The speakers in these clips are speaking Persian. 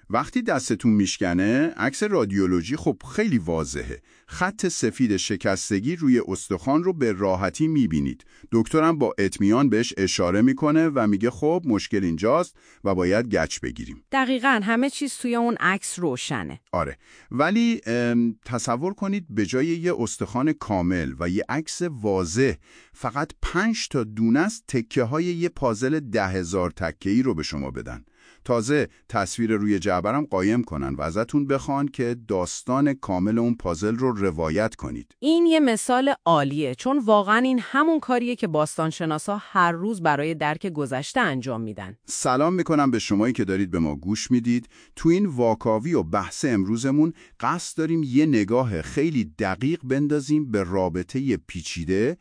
وقتی دستتون میشکنه، عکس رادیولوژی خب خیلی واضحه. خط سفید شکستگی روی استخوان رو به راحتی میبینید. دکترم با اطمینان بهش اشاره میکنه و میگه خب مشکل اینجاست و باید گچ بگیریم. دقیقاً همه چیز توی اون عکس روشنه. آره، ولی تصور کنید به جای یه استخوان کامل و یه عکس واضح فقط 5 تا دونه از تکه های یه پازل 10,000 تکه‌ای رو به شما بدن. تازه تصویر روی جعبرم قایم کنن و ازتون بخوان که داستان کامل اون پازل رو روایت کنید. این یه مثال عالیه، چون واقعاً این همون کاریه که باستانشناسا هر روز برای درک گذشته انجام میدن. سلام میکنم به شمایی که دارید به ما گوش میدید. تو این واکاوی و بحث امروزمون قصد داریم یه نگاه خیلی دقیق بندازیم به رابطه پیچیده،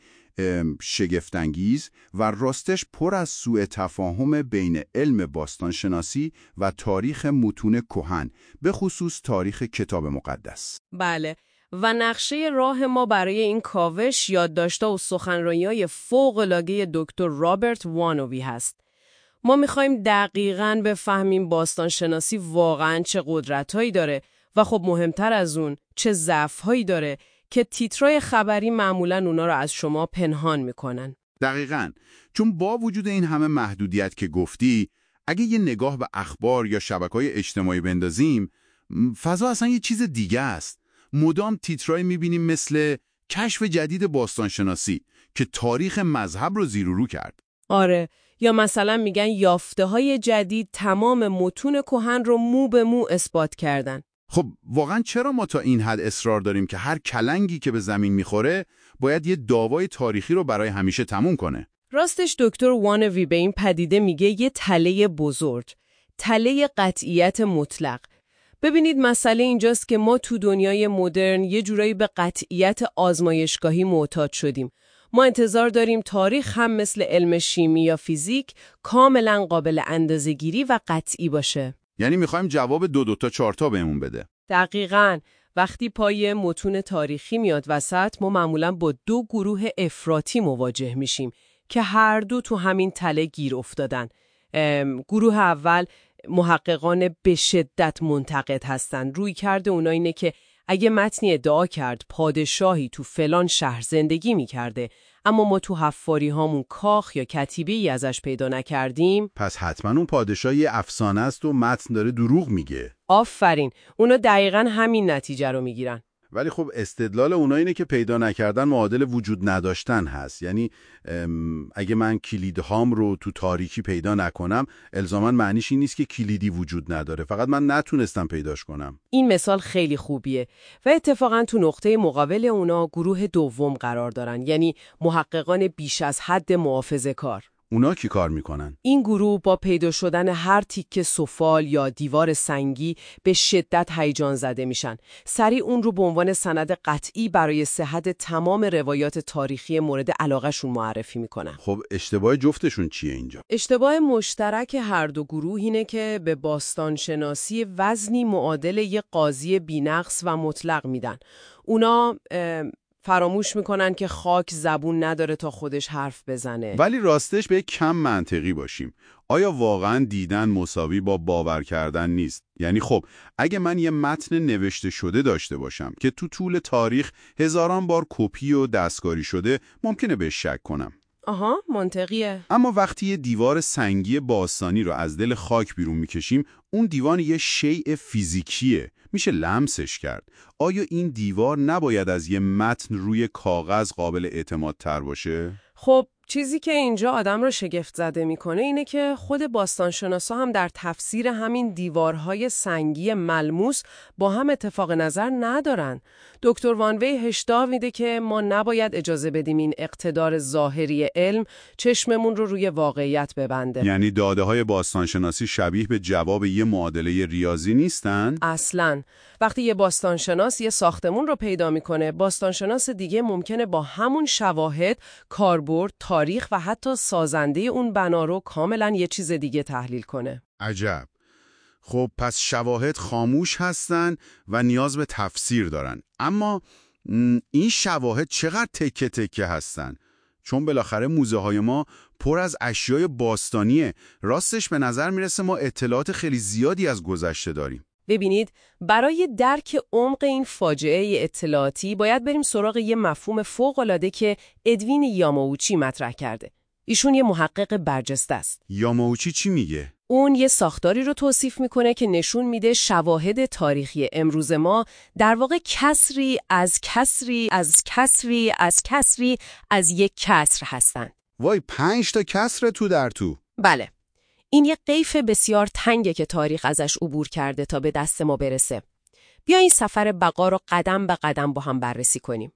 شگفت‌انگیز و راستش پر از سوء تفاهم بین علم باستانشناسی و تاریخ متون کهن، به خصوص تاریخ کتاب مقدس. بله، و نقشه راه ما برای این کاوش یادداشت‌ها و سخنرانی‌های فوق‌العاده دکتر رابرت وانوی هست. ما می‌خوایم دقیقاً بفهمیم باستانشناسی واقعاً چه قدرت‌هایی داره و خب مهمتر از اون چه ضعف‌هایی داره که تیترای خبری معمولاً اونا رو از شما پنهان میکنن. دقیقاً، چون با وجود این همه محدودیت که گفتی، اگه یه نگاه به اخبار یا شبکه‌های اجتماعی بندازیم، فضا اصلا یه چیز دیگه است. مدام تیترای میبینیم مثل کشف جدید باستانشناسی که تاریخ مذهب رو زیر و رو کرد. آره، یا مثلا میگن یافته‌های جدید تمام متون کهن رو مو به مو اثبات کردن. خب واقعا چرا ما تا این حد اصرار داریم که هر کلنگی که به زمین میخوره باید یه دعوای تاریخی رو برای همیشه تموم کنه؟ راستش دکتر وانوی به این پدیده میگه یه تله بزرگ، تله قطعیت مطلق. ببینید مسئله اینجاست که ما تو دنیای مدرن یه جورایی به قطعیت آزمایشگاهی معتاد شدیم. ما انتظار داریم تاریخ هم مثل علم شیمی یا فیزیک کاملا قابل اندازه‌گیری و قطعی باشه. یعنی میخوایم جواب 2 تا 4 تا بهمون بده. دقیقاً. وقتی پای متون تاریخی میاد وسط، ما معمولاً با 2 گروه افراطی مواجه میشیم که هر دو تو همین تله گیر افتادن. گروه اول محققان به شدت منتقد هستن. رویکرد اونا اینه که اگه متنی ادعا کرد پادشاهی تو فلان شهر زندگی میکرده اما ما تو حفاری هامون کاخ یا کتیبه‌ای ازش پیدا نکردیم، پس حتما اون پادشاه یه افسانه است و متن داره دروغ میگه. آفرین، اونا دقیقاً همین نتیجه رو میگیرن. ولی خب استدلال اونا اینه که پیدا نکردن معادل وجود نداشتن هست. یعنی اگه من کلیدهام رو تو تاریکی پیدا نکنم، الزاماً معنیش این نیست که کلیدی وجود نداره، فقط من نتونستم پیداش کنم. این مثال خیلی خوبیه و اتفاقاً تو نقطه مقابل اونا گروه دوم قرار دارن، یعنی محققان بیش از حد محافظه‌کار. اونا کی کار میکنن؟ این گروه با پیدا شدن هر تیکه سفال یا دیوار سنگی به شدت هیجان زده میشن. سریع اون رو به عنوان سند قطعی برای صحت تمام روایات تاریخی مورد علاقهشون معرفی میکنن. خب اشتباه جفتشون چیه اینجا؟ اشتباه مشترک هر دو گروه اینه که به باستانشناسی وزنی معادل یک قاضی بی‌نقص و مطلق میدن. اونا فراموش میکنن که خاک زبون نداره تا خودش حرف بزنه. ولی راستش به کم منطقی باشیم. آیا واقعاً دیدن مساوی با باور کردن نیست؟ یعنی خب اگه من یه متن نوشته شده داشته باشم که تو طول تاریخ هزاران بار کپی و دستکاری شده، ممکنه بهش شک کنم. آها، منطقیه. اما وقتی یه دیوار سنگی باستانی رو از دل خاک بیرون میکشیم، اون دیوار یه شیء فیزیکیه، میشه لمسش کرد. آیا این دیوار نباید از یه متن روی کاغذ قابل اعتماد تر باشه؟ خب چیزی که اینجا آدم رو شگفت زده میکنه اینه که خود باستانشناسا هم در تفسیر همین دیوارهای سنگی ملموس با هم اتفاق نظر ندارن. دکتر وانوی هشدار میده که ما نباید اجازه بدیم این اقتدار ظاهری علم چشممون رو روی واقعیت ببنده. یعنی داده‌های باستانشناسی شبیه به جواب یه معادله ریاضی نیستن؟ اصلاً. وقتی یه باستانشناس یه ساختمون رو پیدا میکنه، باستانشناس دیگه ممکنه با همون شواهد، کاربرد، تاریخ و حتی سازنده اون بنا رو کاملاً یه چیز دیگه تحلیل کنه. عجب. خب پس شواهد خاموش هستن و نیاز به تفسیر دارن. اما این شواهد چقدر تکه تکه هستن؟ چون بالاخره موزه های ما پر از اشیای باستانیه. راستش به نظر میرسه ما اطلاعات خیلی زیادی از گذشته داریم. ببینید، برای درک عمق این فاجعه اطلاعاتی باید بریم سراغ یه مفهوم فوق‌العاده که ادوین یاماوچی مطرح کرده. ایشون یه محقق برجسته است. یاماوچی چی میگه؟ اون یه ساختاری رو توصیف میکنه که نشون میده شواهد تاریخی امروز ما در واقع کسری از کسری از کسری از کسری از یک کسر هستن. وای 5 تا کسر تو در تو. بله. این یه قیف بسیار تنگه که تاریخ ازش عبور کرده تا به دست ما برسه. بیا این سفر بقا رو قدم به قدم با هم بررسی کنیم.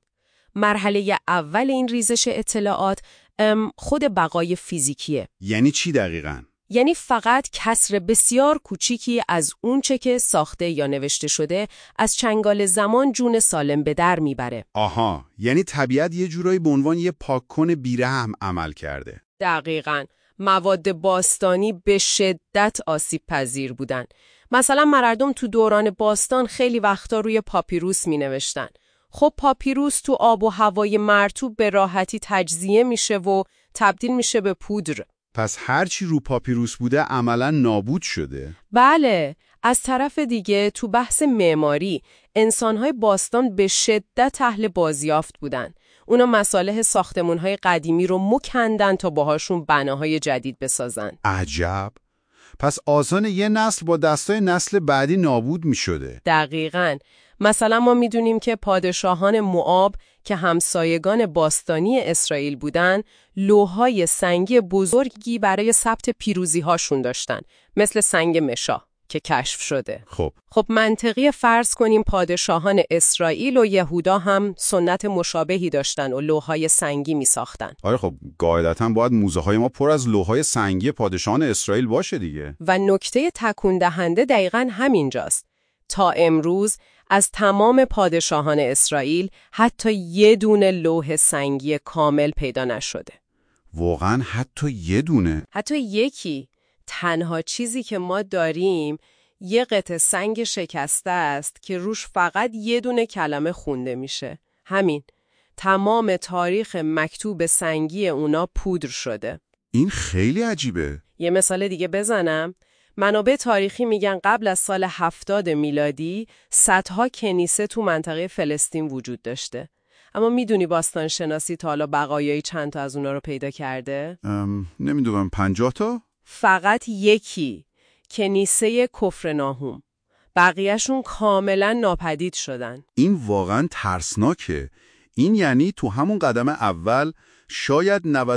مرحله اول این ریزش اطلاعات خود بقای فیزیکیه. یعنی چی دقیقاً؟ یعنی فقط کسر بسیار کوچیکی از اونچه که ساخته یا نوشته شده از چنگال زمان جون سالم به در میبره. آها، یعنی طبیعت یه جورایی به عنوان یه پاککن بیرحم عمل کرده. دقیقاً. مواد باستانی به شدت آسیب پذیر بودن. مثلا مردم تو دوران باستان خیلی وقتا روی پاپیروس می نوشتن. خب پاپیروس تو آب و هوای مرطوب به راحتی تجزیه میشه و تبدیل میشه به پودر. پس هرچی رو پاپیروس بوده عملاً نابود شده. بله. از طرف دیگه تو بحث معماری انسان‌های باستان به شدت اهل بازیافت بودن. اونا مصالح ساختمان‌های قدیمی رو مکندن تا باهاشون بناهای جدید بسازن. عجب. پس آسان یه نسل با دستای نسل بعدی نابود می شده. دقیقاً. مثلا ما میدونیم که پادشاهان موآب که همسایگان باستانی اسرائیل بودن، لوح‌های سنگی بزرگی برای ثبت پیروزی‌هاشون داشتن، مثل سنگ مشا که کشف شده. خب منطقی فرض کنیم پادشاهان اسرائیل و یهودا هم سنت مشابهی داشتن و لوح‌های سنگی می‌ساختن. آره خب قاعدتاً باید موزه‌های ما پر از لوح‌های سنگی پادشاهان اسرائیل باشه دیگه. و نکته تکون دهنده دقیقاً همینجاست. تا امروز از تمام پادشاهان اسرائیل حتی یه دونه لوح سنگی کامل پیدا نشده. واقعاً حتی یه دونه؟ حتی یکی. تنها چیزی که ما داریم یه قطعه سنگ شکسته است که روش فقط یه دونه کلمه خونده میشه. همین. تمام تاریخ مکتوب سنگی اونا پودر شده. این خیلی عجیبه. یه مثال دیگه بزنم. منابع تاریخی میگن قبل از سال 70 میلادی صدها کنیسه تو منطقه فلسطین وجود داشته. اما میدونی باستان شناسی تا حالا بقایایی چند تا از اونا رو پیدا کرده؟ نمیدونم 50 تا؟ فقط یکی. کنیسه کفر ناهوم. بقیهشون کاملا ناپدید شدن. این واقعا ترسناکه. این یعنی تو همون قدم اول شاید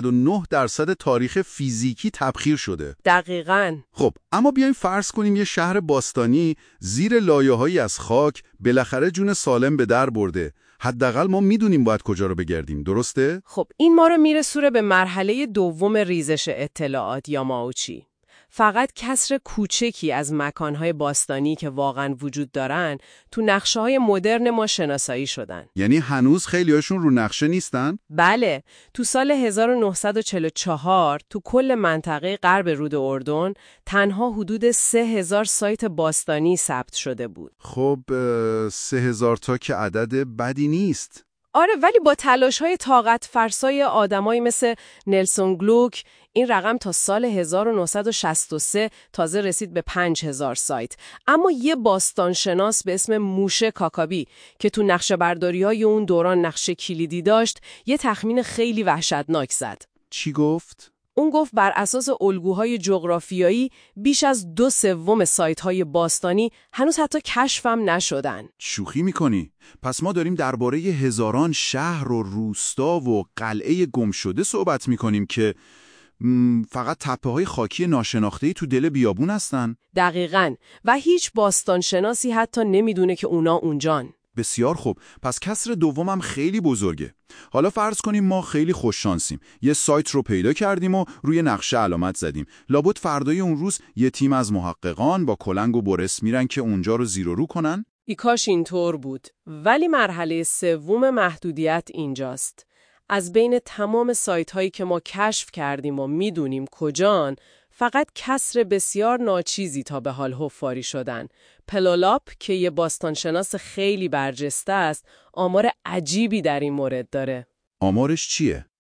99% تاریخ فیزیکی تبخیر شده. دقیقاً. خب اما بیایم فرض کنیم یه شهر باستانی زیر لایه‌هایی از خاک بالاخره جون سالم به در برده. حداقل ما میدونیم باید کجا رو بگردیم، درسته؟ خب این ما رو میرسونه به مرحله دوم ریزش اطلاعات یا ماوچی. فقط کسر کوچکی از مکانهای باستانی که واقعا وجود دارن تو نقشه‌های مدرن ما شناسایی شدن. یعنی هنوز خیلیاشون رو نقشه نیستن؟ بله. تو سال 1944 تو کل منطقه غرب رود اردن تنها حدود 3000 سایت باستانی ثبت شده بود. خب 3000 تا که عدد بدی نیست. آره، ولی با تلاش‌های طاقت فرسای آدمایی مثل نلسون گلوک این رقم تا سال 1963 تازه رسید به 5000 سایت. اما یه باستانشناس به اسم موشه کاکابی که تو نقشه برداری‌های اون دوران نقشه کلیدی داشت، یه تخمین خیلی وحشتناک زد. چی گفت؟ اون گفت بر اساس الگوهای جغرافیایی بیش از 2/3 سایت‌های باستانی هنوز حتی کشفم نشدن. شوخی میکنی؟ پس ما داریم درباره هزاران شهر و روستا و قلعه گم شده صحبت میکنیم که فقط تپه‌های خاکی ناشناخته‌ای تو دل بیابون هستن؟ دقیقاً. و هیچ باستانشناسی حتی نمیدونه که اونا اونجان. بسیار خوب. پس کسر دومم خیلی بزرگه. حالا فرض کنیم ما خیلی خوششانسیم. یه سایت رو پیدا کردیم و روی نقشه علامت زدیم. لابد فردای اون روز یه تیم از محققان با کلنگ و برس میرن که اونجا رو زیر و رو کنن؟ کاش اینطور بود. ولی مرحله سوم محدودیت اینجاست. از بین تمام سایت هایی که ما کشف کردیم و میدونیم کجان، فقط کسر بسیار ناچیزی تا به حال حفاری شدن. پلولاپ که یه باستانشناس خیلی برجسته است، آمار عجیبی در این مورد داره. آمارش چیه؟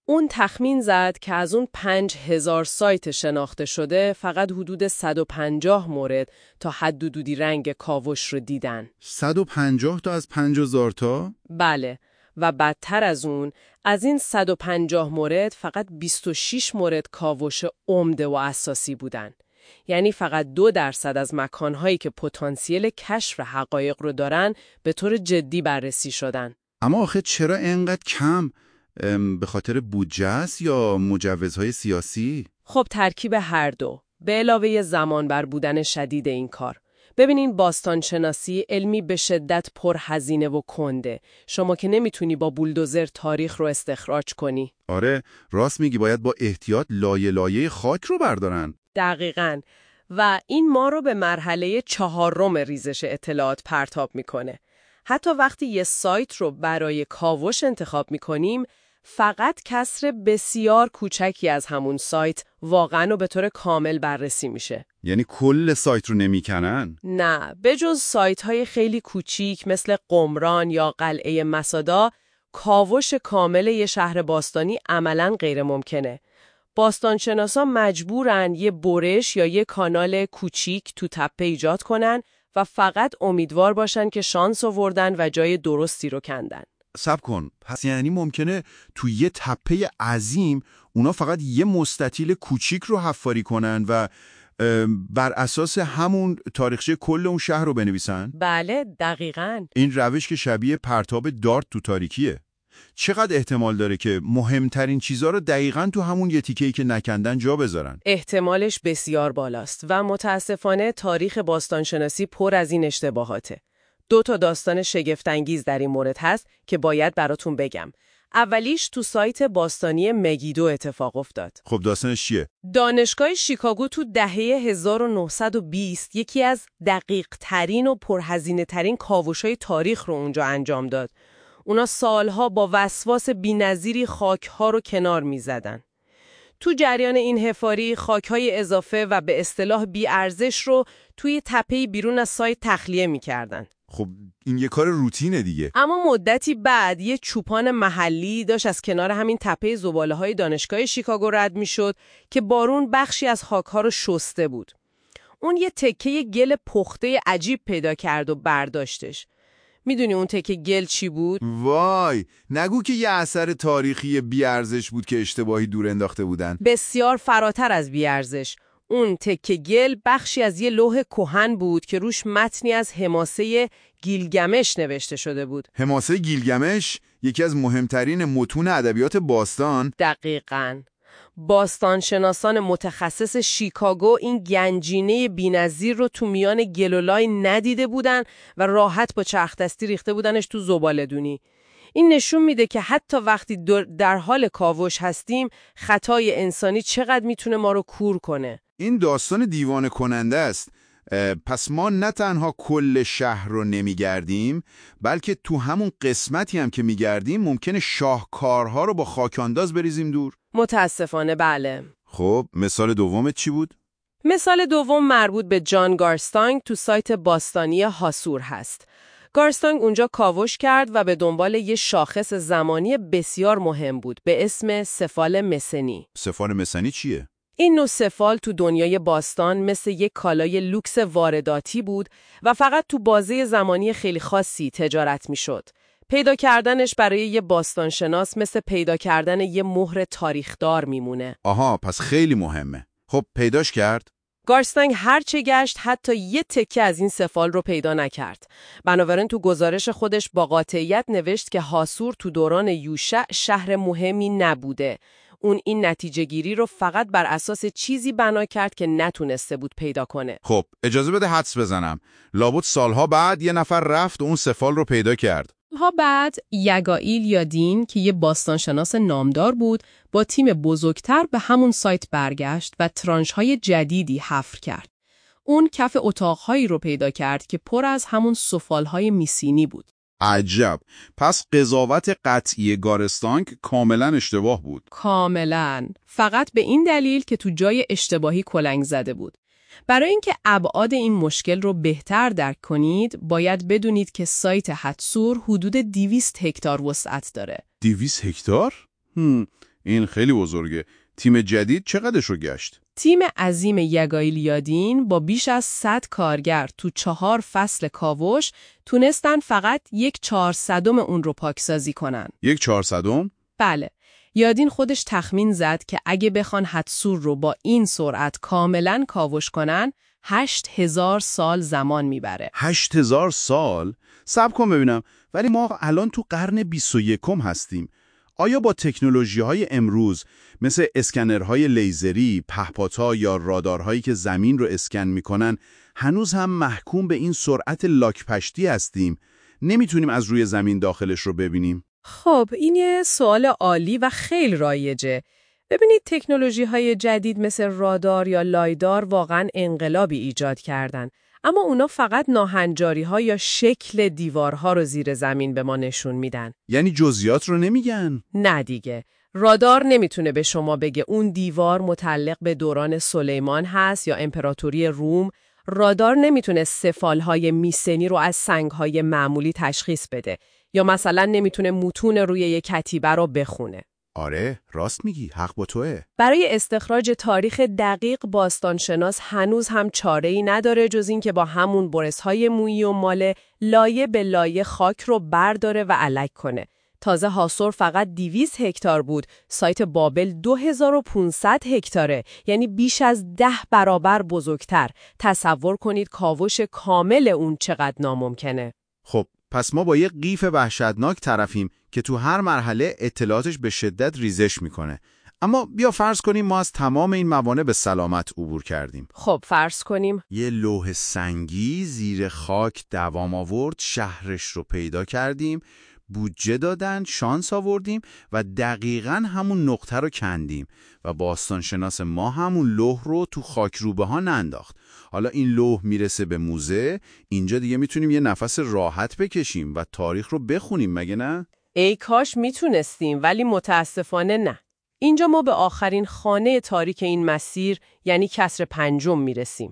اون تخمین زد که از اون 5000 سایت شناخته شده فقط حدود 150 مورد تا حد و دودی رنگ کاوش رو دیدن. 150 تا از 5000 تا؟ بله، و بدتر از اون، از این 150 مورد فقط 26 مورد کاوش عمده و اساسی بودن. یعنی فقط 2% از مکانهایی که پتانسیل کشف حقایق رو دارن به طور جدی بررسی شدن. اما آخه چرا اینقدر کم؟ به خاطر بودجه است یا مجوزهای سیاسی؟ خب ترکیب هر دو، به علاوه زمان بر بودن شدید این کار. ببینین باستانشناسی علمی به شدت پرهزینه و کنده. شما که نمیتونی با بولدوزر تاریخ رو استخراج کنی. آره، راست میگی، باید با احتیاط لایه لایه خاک رو بردارن. دقیقاً. و این ما رو به مرحله 4 ریزش اطلاعات پرتاب میکنه. حتی وقتی یه سایت رو برای کاوش انتخاب میکنیم، فقط کسر بسیار کوچکی از همون سایت واقعاً و به طور کامل بررسی میشه. یعنی کل سایت رو نمیکنن؟ نه، بجز سایت‌های خیلی کوچیک مثل قمران یا قلعه مسادا، کاوش کامل یه شهر باستانی عملاً غیر ممکنه. باستانشناسا مجبورن یه برش یا یه کانال کوچیک تو تپه ایجاد کنن و فقط امیدوار باشن که شانس آوردن و جای درستی رو کندن. صبر کن، پس یعنی ممکنه تو یه تپه عظیم اونا فقط یه مستطیل کوچیک رو حفاری کنن و بر اساس همون تاریخچه کل اون شهر رو بنویسن؟ بله، دقیقاً. این روش که شبیه پرتاب دارت تو تاریکیه. چقدر احتمال داره که مهمترین چیزا رو دقیقاً تو همون یه تیکه‌ای که نکندن جا بذارن؟ احتمالش بسیار بالاست و متاسفانه تاریخ باستانشناسی پر از این اشتباهاته. 2 داستان شگفت‌انگیز در این مورد هست که باید براتون بگم. اولیش تو سایت باستانی مگیدو اتفاق افتاد. خب داستانش چیه؟ دانشگاه شیکاگو تو دهه 1920 یکی از دقیق ترین و پرهزینه ترین کاوش‌های تاریخ رو اونجا انجام داد. اونا سالها با وسواس بی‌نظیری خاک‌ها رو کنار می‌زدن. تو جریان این حفاری خاک‌های اضافه و به اصطلاح بی‌ارزش رو توی تپه‌ای بیرون از سایت تخلیه می‌کردن. خب این یه کار روتینه دیگه. اما مدتی بعد یه چوپان محلی داشت از کنار همین تپه زباله‌های دانشگاه شیکاگو رد می‌شد که بارون بخشی از خاک‌ها رو شسته بود. اون یه تکه گل پخته عجیب پیدا کرد و برداشتش. میدونی اون تکه گل چی بود؟ وای، نگو که یه اثر تاریخی بی‌ارزش بود که اشتباهی دور انداخته بودن. بسیار فراتر از بی‌ارزش. اون تکه گل بخشی از یه لوح کهن بود که روش متنی از حماسه گیلگمش نوشته شده بود. حماسه گیلگمش یکی از مهمترین متون ادبیات باستان. دقیقاً. باستانشناسان متخصص شیکاگو این گنجینه بی‌نظیر رو تو میان گلولای ندیده بودن و راحت با چرخدستی ریخته بودنش تو زباله‌دونی. این نشون میده که حتی وقتی در حال کاوش هستیم، خطای انسانی چقدر میتونه ما رو کور کنه. این داستان دیوانه کننده است. پس ما نه تنها کل شهر رو نمیگردیم، بلکه تو همون قسمتی هم که میگردیم ممکنه شاهکارها رو با خاکانداز بریزیم دور. متاسفانه بله. خب مثال دومت چی بود؟ مثال دوم مربوط به جان گارستانگ تو سایت باستانی هاسور هست. گارستانگ اونجا کاوش کرد و به دنبال یه شاخص زمانی بسیار مهم بود به اسم سفال مسنی. سفال مسنی چیه؟ این نوع سفال تو دنیای باستان مثل یک کالای لوکس وارداتی بود و فقط تو بازه زمانی خیلی خاصی تجارت میشد. پیدا کردنش برای یه باستانشناس مثل پیدا کردن یه مهر تاریخدار میمونه. آها، پس خیلی مهمه. خب پیداش کرد؟ گارستانگ هرچه گشت حتی یه تکه از این سفال رو پیدا نکرد. بنابراین تو گزارش خودش با قاطعیت نوشت که هاسور تو دوران یوشع شهر مهمی نبوده. اون این نتیجه گیری رو فقط بر اساس چیزی بنا کرد که نتونسته بود پیدا کنه. خب اجازه بده حدس بزنم. لابد سالها بعد یه نفر رفت و اون سفال رو پیدا کرد. بعد یگائیل یا دین که یه باستانشناس نامدار بود با تیم بزرگتر به همون سایت برگشت و ترانش‌های جدیدی حفر کرد. اون کف اتاق‌هایی رو پیدا کرد که پر از همون سفال‌های میسینی بود. عجب. پس قضاوت قطعی گارستانگ کاملا اشتباه بود. کاملا. فقط به این دلیل که تو جای اشتباهی کلنگ زده بود. برای اینکه ابعاد این مشکل رو بهتر درک کنید، باید بدونید که سایت هاتسور حدود 200 هکتار وسعت داره. 200 هکتار؟ این خیلی بزرگه. تیم جدید چقدرش رو گشت؟ تیم عظیم یگایلیادین با بیش از 100 کارگر تو 4 فصل کاوش تونستن فقط 1/400 اون رو پاکسازی کنن. 1/400؟ بله. یادین خودش تخمین زد که اگه بخوان حتسور رو با این سرعت کاملاً کاوش کنن 8000 سال زمان میبره. 8000 سال؟ صبر کن ببینم. ولی ما الان تو قرن 21 هستیم. آیا با تکنولوژی‌های امروز مثل اسکنرهای لیزری، پهپادها یا رادارهایی که زمین رو اسکن میکنن هنوز هم محکوم به این سرعت لاک‌پشتی هستیم؟ نمیتونیم از روی زمین داخلش رو ببینیم؟ خب این یه سوال عالی و خیلی رایجه. ببینید تکنولوژی‌های جدید مثل رادار یا لایدار واقعاً انقلابی ایجاد کردن. اما اونا فقط ناهنجاری‌ها یا شکل دیوارها رو زیر زمین به ما نشون میدن. یعنی جزئیات رو نمیگن؟ نه دیگه. رادار نمیتونه به شما بگه اون دیوار متعلق به دوران سلیمان هست یا امپراتوری روم. رادار نمیتونه سفالهای میسنی رو از سنگهای معمولی تشخیص بده. یا مثلا نمیتونه متون روی یک کتیبه رو بخونه. آره، راست میگی، حق با توئه. برای استخراج تاریخ دقیق باستانشناس هنوز هم چاره‌ای نداره جز این که با همون برس‌های مویی و ماله لایه به لایه خاک رو برداره و الک کنه. تازه حاصر فقط 200 هکتار بود، سایت بابل 2500 هکتاره، یعنی بیش از 10 برابر بزرگتر. تصور کنید کاوش کامل اون چقدر ناممکنه. خب پس ما با یه قیف وحشتناک طرفیم که تو هر مرحله اطلاعاتش به شدت ریزش میکنه. اما بیا فرض کنیم ما از تمام این موانع به سلامت عبور کردیم. خب فرض کنیم یه لوح سنگی زیر خاک دوام آورد، شهرش رو پیدا کردیم، بودجه دادن، شانس آوردیم و دقیقاً همون نقطه رو کندیم و باستانشناس ما همون لوح رو تو خاکروبه ها ننداخت. حالا این لوح میرسه به موزه، اینجا دیگه میتونیم یه نفس راحت بکشیم و تاریخ رو بخونیم، مگه نه؟ ای کاش میتونستیم، ولی متاسفانه نه. اینجا ما به آخرین خانه تاریک این مسیر، یعنی کسر 5 میرسیم.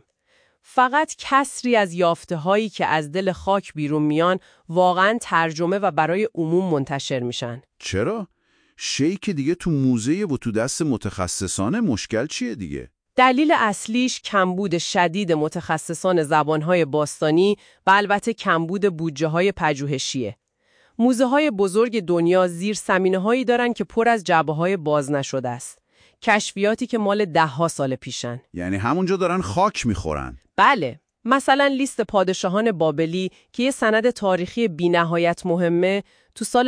فقط کسری از یافته‌هایی که از دل خاک بیرون میان واقعاً ترجمه و برای عموم منتشر میشن. چرا؟ شی که دیگه تو موزه و تو دست متخصصانه، مشکل چیه دیگه؟ دلیل اصلیش کمبود شدید متخصصان زبانهای باستانی و البته کمبود بودجه‌های پژوهشیه. موزه‌های بزرگ دنیا زیر زمینه‌هایی دارن که پر از جعبه‌های باز نشده است. کشفیاتی که مال 10 سال پیشن. یعنی همونجا دارن خاک میخورن. بله. مثلا لیست پادشاهان بابلی که یه سند تاریخی بی‌نهایت مهمه تو سال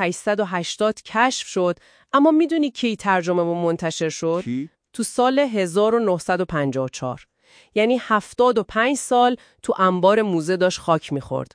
1880 کشف شد، اما میدونی کی ترجمه و منتشر شد؟ کی؟ تو سال 1954. یعنی 75 سال تو انبار موزه داشت خاک میخورد.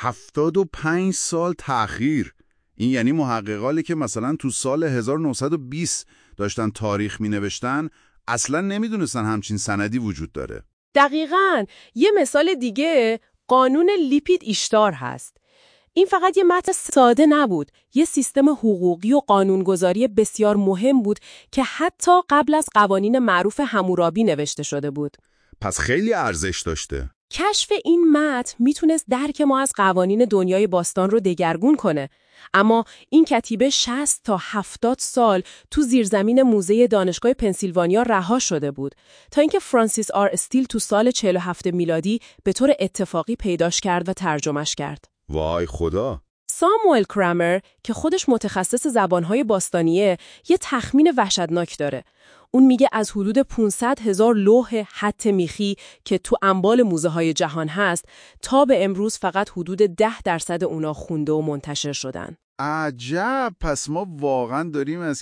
75 سال تأخیر. این یعنی محققالی که مثلا تو سال 1920 داشتن تاریخ می نوشتن اصلا نمیدونستن همچین سندی وجود داره. دقیقاً. یه مثال دیگه قانون لیپید ایشتار هست. این فقط یه متن ساده نبود، یه سیستم حقوقی و قانونگذاری بسیار مهم بود که حتی قبل از قوانین معروف حمورابی نوشته شده بود. پس خیلی ارزش داشته. کشف این متن میتونست درک ما از قوانین دنیای باستان رو دگرگون کنه. اما این کتیبه 60 تا 70 سال تو زیرزمین موزه دانشگاه پنسیلوانیا رها شده بود تا اینکه فرانسیس آر استیل تو سال 47 میلادی به طور اتفاقی پیداش کرد و ترجمهش کرد. وای خدا! ساموئل کرامر که خودش متخصص زبانهای باستانیه یه تخمین وحشتناک داره. اون میگه از حدود 500,000 لوح خط میخی که تو انبال موزه‌های جهان هست تا به امروز فقط حدود 10% اونا خونده و منتشر شدن. عجب! پس ما واقعا داریم از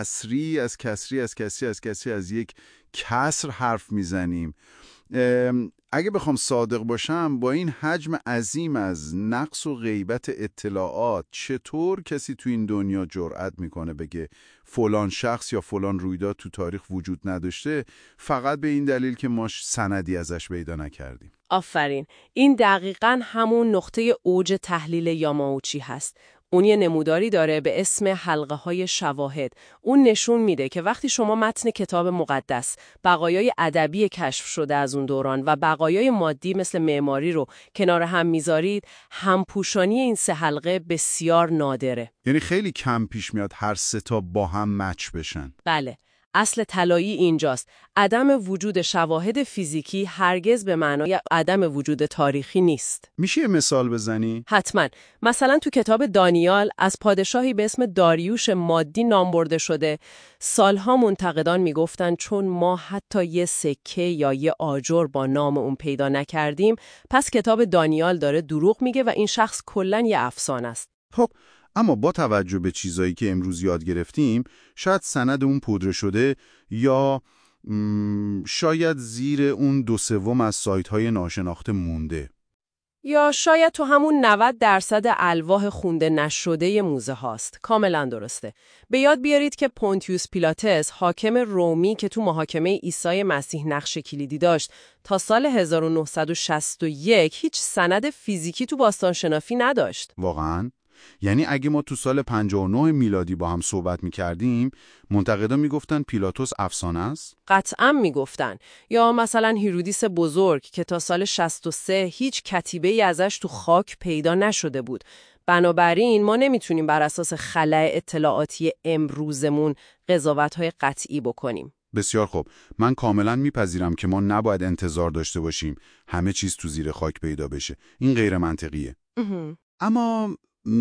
یک کسر حرف میزنیم. اگه بخوام صادق باشم با این حجم عظیم از نقص و غیبت اطلاعات چطور کسی تو این دنیا جرأت میکنه بگه فلان شخص یا فلان رویداد تو تاریخ وجود نداشته فقط به این دلیل که ما سندی ازش پیدا نکردیم؟ آفرین. این دقیقاً همون نقطه اوج تحلیل یاماوچی هست. اون یه نموداری داره به اسم حلقه های شواهد. اون نشون میده که وقتی شما متن کتاب مقدس، بقایای ادبی کشف شده از اون دوران و بقایای مادی مثل معماری رو کنار هم میذارید، همپوشانی این سه حلقه بسیار نادره. یعنی خیلی کم پیش میاد هر سه تا با هم مچ بشن. بله. اصل طلایی اینجاست. عدم وجود شواهد فیزیکی هرگز به معنای عدم وجود تاریخی نیست. میشه یه مثال بزنی؟ حتما. مثلا تو کتاب دانیال از پادشاهی به اسم داریوش مادی نام برده شده. سالها منتقدان میگفتن چون ما حتی یه سکه یا یه آجر با نام اون پیدا نکردیم، پس کتاب دانیال داره دروغ میگه و این شخص کلاً یه افسانه است. خب اما با توجه به چیزایی که امروز یاد گرفتیم، شاید سند اون پودر شده یا شاید زیر اون 2/3 از سایت‌های ناشناخته مونده. یا شاید تو همون 90% الواح خونده نشده موزه هاست. کاملا درسته. به یاد بیارید که پونتیوس پیلاتس، حاکم رومی که تو محاکمه عیسی مسیح نقش کلیدی داشت، تا سال 1961 هیچ سند فیزیکی تو باستانشناسی نداشت. واقعاً؟ یعنی اگه ما تو سال 59 میلادی با هم صحبت می‌کردیم، منتقدا میگفتن پیلاتوس افسانه است؟ قطعاً میگفتن. یا مثلا هیرودیس بزرگ که تا سال 63 هیچ کتیبه‌ای ازش تو خاک پیدا نشده بود. بنابراین ما نمیتونیم بر اساس خلأ اطلاعاتی امروزمون قضاوت‌های قطعی بکنیم. بسیار خوب. من کاملا میپذیرم که ما نباید انتظار داشته باشیم همه چیز تو زیر خاک پیدا بشه. این غیر منطقیه. اما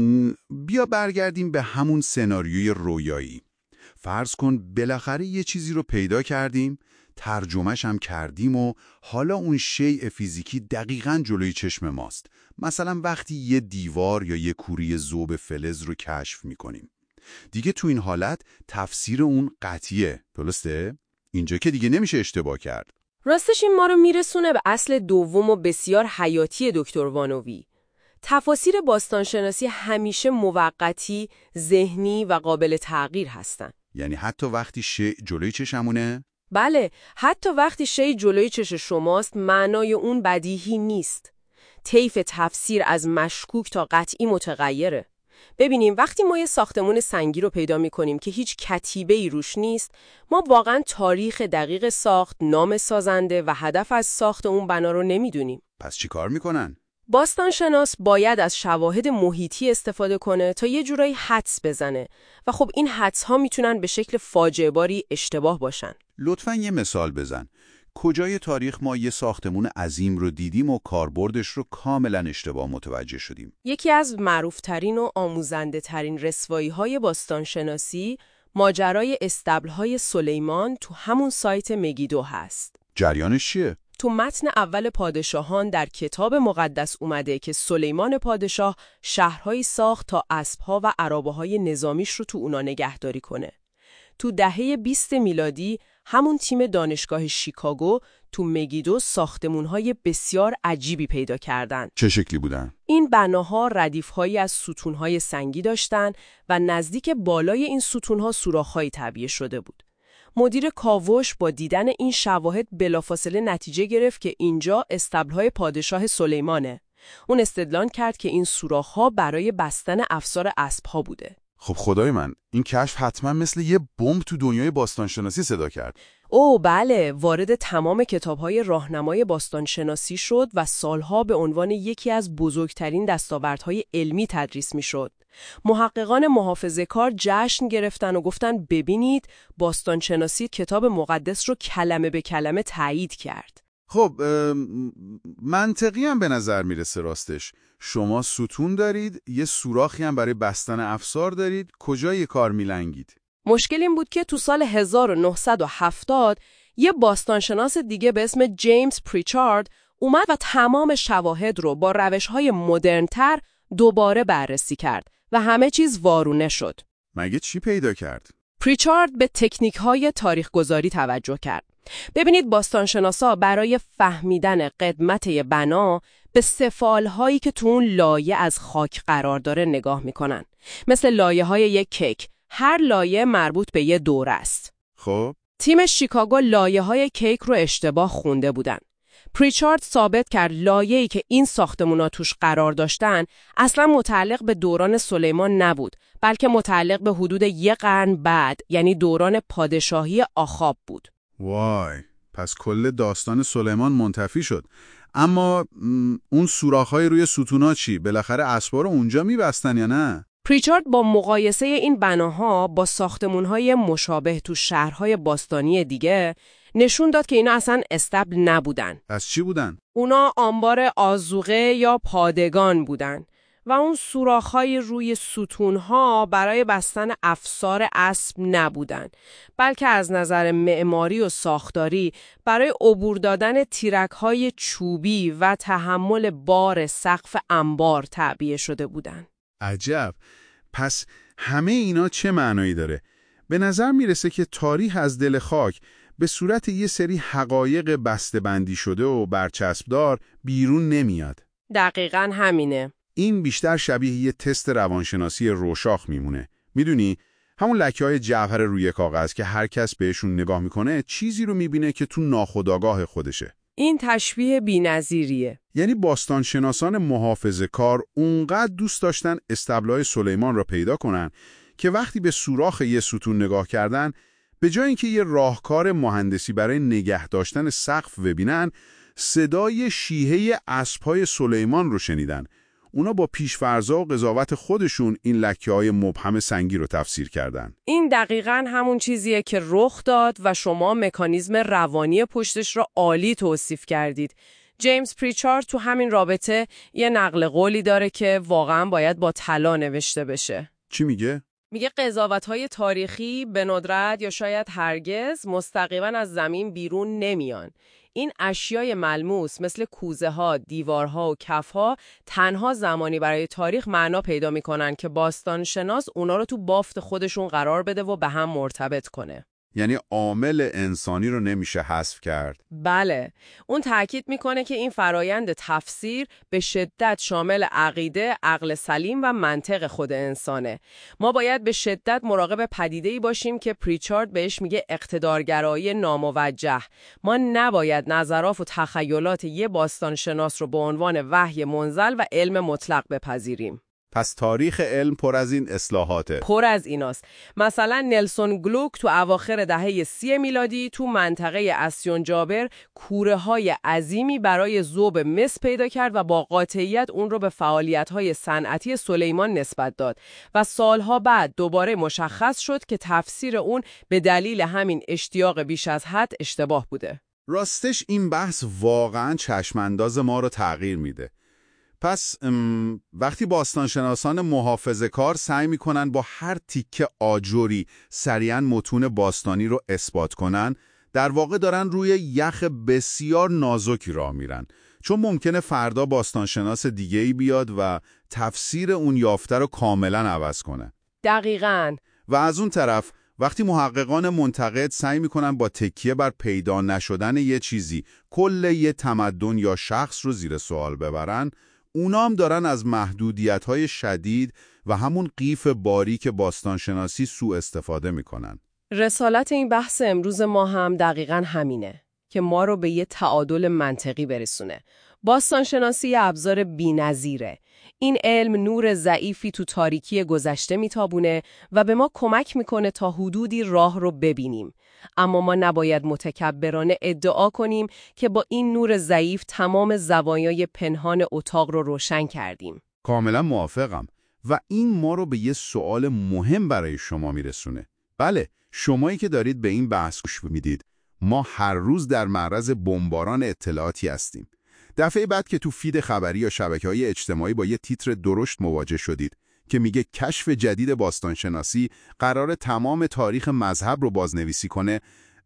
بیا برگردیم به همون سناریوی رویایی. فرض کن بالاخره یه چیزی رو پیدا کردیم، ترجمهش هم کردیم و حالا اون شیء فیزیکی دقیقاً جلوی چشم ماست. مثلا وقتی یه دیوار یا یه کوری ذوب فلز رو کشف میکنیم. دیگه تو این حالت تفسیر اون قطعیه، درسته؟ اینجا که دیگه نمیشه اشتباه کرد. راستش این ما رو میرسونه به اصل دوم و بسیار حیاتی دکتر وانوی. تفاسیر باستانشناسی همیشه موقتی، ذهنی و قابل تغییر هستن. یعنی حتی وقتی شیء جلوی چشمونه؟ بله، حتی وقتی شیء جلوی چش شماست، معنای اون بدیهی نیست. طیف تفسیر از مشکوک تا قطعی متغیره. ببینیم وقتی ما یه ساختمون سنگی رو پیدا می‌کنیم که هیچ کتیبه‌ای روش نیست، ما واقعاً تاریخ دقیق ساخت، نام سازنده و هدف از ساخت اون بنا رو نمی‌دونیم. پس چی کار میکنن؟ باستانشناس باید از شواهد محیطی استفاده کنه تا یه جورایی حدس بزنه و خب این حدس‌ها میتونن به شکل فاجعه‌باری اشتباه باشن. لطفاً یه مثال بزن. کجای تاریخ ما یه ساختمون عظیم رو دیدیم و کاربردش رو کاملا اشتباه متوجه شدیم؟ یکی از معروفترین و آموزنده ترین رسوایی‌های باستانشناسی ماجرای استبل‌های سلیمان تو همون سایت مگیدو هست. جریانش چیه؟ تو متن اول پادشاهان در کتاب مقدس اومده که سلیمان پادشاه شهرهایی ساخت تا اسب‌ها و عرابه‌های نظامیش رو تو اونا نگهداری کنه. تو دهه 20 میلادی همون تیم دانشگاه شیکاگو تو مگیدو ساختمون‌های بسیار عجیبی پیدا کردن. چه شکلی بودن؟ این بناها ردیف‌هایی از ستون‌های سنگی داشتن و نزدیک بالای این ستون‌ها سوراخ‌هایی تعبیه شده بود. مدیر کاوش با دیدن این شواهد بلافاصله نتیجه گرفت که اینجا استبل‌های پادشاه سلیمانه. اون استدلال کرد که این سوراخ‌ها برای بستن افسار اسب‌ها بوده. خب خدای من، این کشف حتما مثل یه بمب تو دنیای باستانشناسی صدا کرد. بله، وارد تمام کتاب‌های راهنمای باستانشناسی شد و سالها به عنوان یکی از بزرگترین دستاوردهای علمی تدریس می‌شد. محققان محافظه‌کار جشن گرفتن و گفتن ببینید باستانشناسی کتاب مقدس رو کلمه به کلمه تایید کرد. خب منطقی هم به نظر میرسه راستش. شما ستون دارید، یه سوراخی هم برای بستن افسار دارید، کجای کار میلنگید؟ مشکل این بود که تو سال 1970 یه باستانشناس دیگه به اسم جیمز پریچارد اومد و تمام شواهد رو با روش‌های مدرن‌تر دوباره بررسی کرد و همه چیز وارونه شد. مگه چی پیدا کرد؟ پریچارد به تکنیک‌های تاریخ‌گذاری توجه کرد. ببینید باستانشناسا برای فهمیدن قدمت یه بنا به سفال‌هایی که تو اون لایه از خاک قرار داره نگاه می‌کنن. مثل لایه‌های یک کیک. هر لایه مربوط به یه دوره است. خب تیم شیکاگو لایه‌های کیک رو اشتباه خونده بودن. پریچارد ثابت کرد لایه‌ای که این ساختمونا توش قرار داشتن اصلا متعلق به دوران سلیمان نبود، بلکه متعلق به حدود 1 قرن بعد، یعنی دوران پادشاهی آخاب بود. وای، پس کل داستان سلیمان منتفی شد. اما اون سوراخ‌های روی ستونا چی؟ بالاخره اسبا رو اونجا می‌بستن یا نه؟ پریچارد با مقایسه این بناها با ساختمان‌های مشابه تو شهرهای باستانی دیگه نشون داد که اینا اصلا استبل نبودن. از چی بودن؟ اونا آنبار آذوقه یا پادگان بودن و اون سوراخ‌های روی ستون‌ها برای بستن افسار اسب نبودن، بلکه از نظر معماری و ساختاری برای عبور دادن تیرک‌های چوبی و تحمل بار سقف انبار تعبیه شده بودن. عجب. پس همه اینا چه معنایی داره؟ به نظر میرسه که تاریخ از دل خاک به صورت یه سری حقایق بسته‌بندی شده و برچسبدار بیرون نمیاد. دقیقاً همینه. این بیشتر شبیه یه تست روانشناسی روشاخ میمونه. میدونی؟ همون لکه‌های جوهر روی کاغذ که هر کس بهشون نگاه میکنه چیزی رو میبینه که تو ناخودآگاه خودشه. این تشبیه بی‌نظیریه. یعنی باستانشناسان محافظه‌کار اونقدر دوست داشتن استبلای سلیمان را پیدا کنن که وقتی به سوراخ یه ستون نگاه کردن، به جای اینکه یه راهکار مهندسی برای نگه داشتن سقف ببینن، صدای شیهه اسب‌های سلیمان رو شنیدن. اونا با پیش‌فرض‌ها و قضاوت خودشون این لکه‌های مبهم سنگی رو تفسیر کردن. این دقیقاً همون چیزیه که رخ داد و شما مکانیزم روانی پشتش را عالی توصیف کردید. جیمز پریچارد تو همین رابطه یه نقل قولی داره که واقعاً باید با طلا نوشته بشه. چی میگه؟ میگه قضاوت‌های تاریخی به ندرت یا شاید هرگز مستقیما از زمین بیرون نمیان. این اشیای ملموس مثل کوزه‌ها، دیوارها و کف‌ها تنها زمانی برای تاریخ معنا پیدا می‌کنن که باستانشناس اونا رو تو بافت خودشون قرار بده و به هم مرتبط کنه. یعنی عامل انسانی رو نمیشه حذف کرد. بله، اون تأکید میکنه که این فرایند تفسیر به شدت شامل عقیده، عقل سلیم و منطق خود انسانه. ما باید به شدت مراقب پدیده‌ای باشیم که پریچارد بهش میگه اقتدارگرایی ناموجه. ما نباید نظرات و تخیلات یه باستانشناس رو به عنوان وحی منزل و علم مطلق بپذیریم. پس تاریخ علم پر از این اصلاحاته. پر از ایناست. مثلا نلسون گلوک تو اواخر دهه 30 میلادی تو منطقه اسیون جابر کوره‌های عظیمی برای ذوب مس پیدا کرد و با قاطعیت اون رو به فعالیت‌های صنعتی سلیمان نسبت داد و سالها بعد دوباره مشخص شد که تفسیر اون به دلیل همین اشتیاق بیش از حد اشتباه بوده. راستش این بحث واقعاً چشمانداز ما رو تغییر میده. پس وقتی باستانشناسان محافظه‌کار سعی میکنن با هر تیکه آجری سریعاً متون باستانی رو اثبات کنن، در واقع دارن روی یخ بسیار نازکی راه میرن، چون ممکنه فردا باستانشناس دیگه‌ای بیاد و تفسیر اون یافته رو کاملاً عوض کنه. دقیقاً. و از اون طرف وقتی محققان منتقد سعی میکنن با تکیه بر پیدا نشدن یه چیزی کل یه تمدن یا شخص رو زیر سوال ببرن، اونا هم دارن از محدودیت‌های شدید و همون قیف باریک باستانشناسی سوء استفاده میکنن. رسالت این بحث امروز ما هم دقیقاً همینه که ما رو به یه تعادل منطقی برسونه. باستانشناسی یه ابزار بی‌نظیره. این علم نور ضعیفی تو تاریکی گذشته میتابونه و به ما کمک میکنه تا حدودی راه رو ببینیم. اما ما نباید متکبرانه ادعا کنیم که با این نور ضعیف تمام زوایای پنهان اتاق رو روشن کردیم. کاملا موافقم و این ما رو به یه سوال مهم برای شما میرسونه. بله، شمایی که دارید به این بحث گوش میدید، ما هر روز در معرض بمباران اطلاعاتی هستیم. دفعه بعد که تو فید خبری یا شبکه‌های اجتماعی با یه تیتر درشت مواجه شدید که میگه کشف جدید باستانشناسی قرار تمام تاریخ مذهب رو بازنویسی کنه،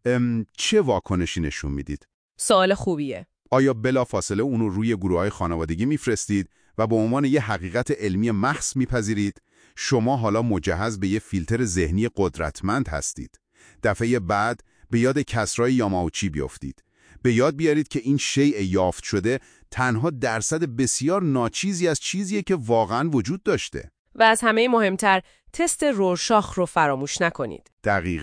چه واکنشی نشون میدید؟ سوال خوبیه. آیا بلافاصله اون رو روی گروه‌های خانوادگی میفرستید و به عنوان یه حقیقت علمی محض میپذیرید؟ شما حالا مجهز به یه فیلتر ذهنی قدرتمند هستید. دفعه بعد به یاد کسرای یاماوچی بیافتید. به یاد بیارید که این شیء یافت شده تنها درصد بسیار ناچیزی از چیزیه که واقعاً وجود داشته. و از همه مهمتر تست رورشاخ رو فراموش نکنید. دقیقاً.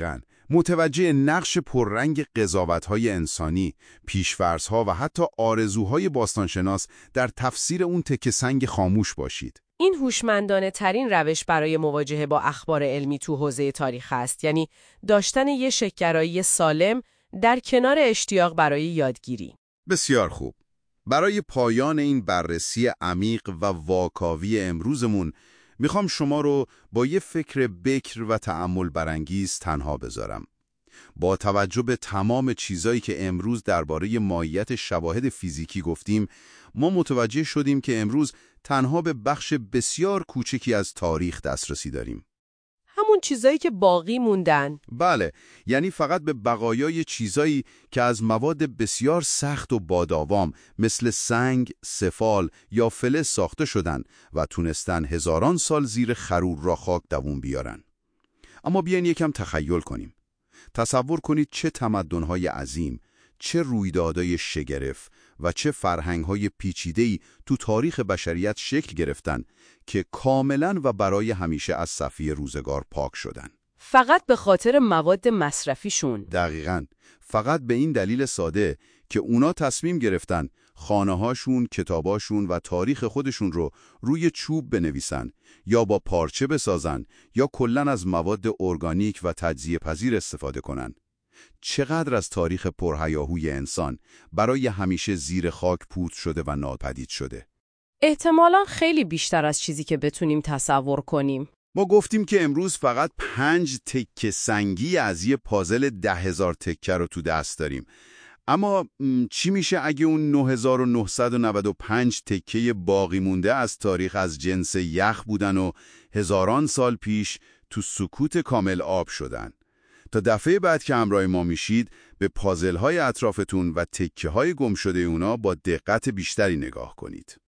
متوجه نقش پررنگ قضاوت‌های انسانی، پیش‌فرض‌ها و حتی آرزوهای باستانشناس در تفسیر اون تکه سنگ خاموش باشید. این هوشمندانه ترین روش برای مواجهه با اخبار علمی تو حوزه تاریخ است، یعنی داشتن یه شک‌گرایی سالم در کنار اشتیاق برای یادگیری. بسیار خوب. برای پایان این بررسی عمیق و واکاوی امروزمون میخوام شما رو با یه فکر بکر و تأمل برانگیز تنها بذارم. با توجه به تمام چیزایی که امروز درباره ماهیت شواهد فیزیکی گفتیم، ما متوجه شدیم که امروز تنها به بخش بسیار کوچکی از تاریخ دسترسی داریم. همون چیزایی که باقی موندن. بله، یعنی فقط به بقایای چیزایی که از مواد بسیار سخت و باداوام مثل سنگ، سفال یا فلز ساخته شدن و تونستن هزاران سال زیر خرور را خاک دوون بیارن. اما بیاین یکم تخیل کنیم. تصور کنید چه تمدن‌های عظیم، چه رویدادهای شگرف و چه فرهنگ‌های پیچیده‌ای تو تاریخ بشریت شکل گرفتن که کاملاً و برای همیشه از صفحه روزگار پاک شدن. فقط به خاطر مواد مصرفیشون. دقیقاً. فقط به این دلیل ساده که اونا تصمیم گرفتن خانه‌هاشون، کتاباشون و تاریخ خودشون رو روی چوب بنویسن یا با پارچه بسازن یا کلاً از مواد ارگانیک و تجزیه پذیر استفاده کنن. چقدر از تاریخ پرهیاهوی انسان برای همیشه زیر خاک پوت شده و ناپدید شده. احتمالاً خیلی بیشتر از چیزی که بتونیم تصور کنیم. ما گفتیم که امروز فقط 5 تکه سنگی از یه پازل 10,000 تکه رو تو دست داریم. اما چی میشه اگه اون 9995 تکه باقی مونده از تاریخ از جنس یخ بودن و هزاران سال پیش تو سکوت کامل آب شدن؟ تا دفعه بعد که همراه ما میشید به پازل‌های اطرافتون و تکه‌های گم شده اونا با دقت بیشتری نگاه کنید.